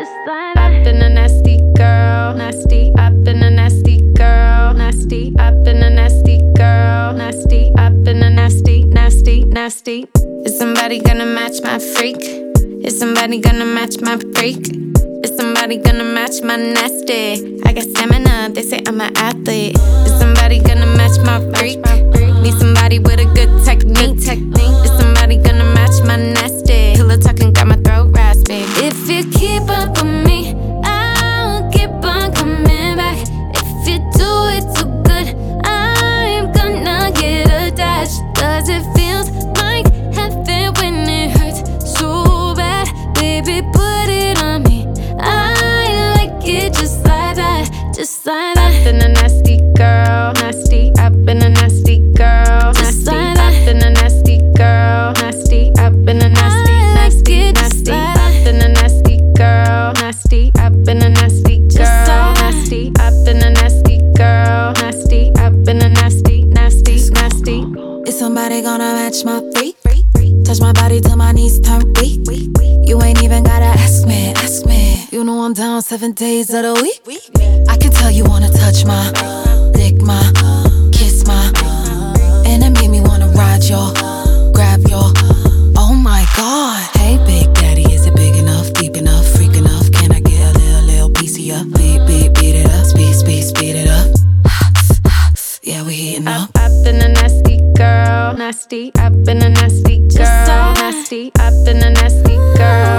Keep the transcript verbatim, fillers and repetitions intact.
just like that. I've been a nasty girl, nasty. I've been a nasty girl, nasty. I've been a nasty girl, nasty. I've been a nasty, nasty, nasty. Is somebody gonna match my freak? Is somebody gonna match my freak? Is somebody gonna match my nasty? I got stamina, they say I'm an athlete. Is somebody gonna match my freak? Need somebody with a good technique. Is somebody gonna match my nasty? Pillow talking got my throat raspy. If you keep up with me, I'll keep on coming back. If you do it too good, I'm gonna get attached. Cause it feels like heaven when it hurts so bad. Baby, put it on me. I like it just like that, just like that. I've been a nasty girl, nasty. I've been a nasty girl, nasty. I've been a nasty girl, nasty. I've been a nasty, nasty, nasty. I've been a nasty girl, nasty. I've been a nasty girl, nasty. I've been a nasty girl, nasty. I've been a nasty, nasty, nasty. Is somebody gonna match my freak? Touch my body till my knees turn weak. You ain't even gotta ask me, ask me. You know I'm down seven days of the week. I can tell you wanna touch my, lick my, kiss my, and it made me wanna ride your, grab your. Oh my God. Hey Big Daddy, is it big enough, deep enough, freak enough? Can I get a little, little piece of you? Beat, beat, beat it up, speed, speed, speed it up. Yeah, we heating up. I've, I've been a nasty girl, nasty. I've been a nasty girl, nasty. I've been a nasty girl.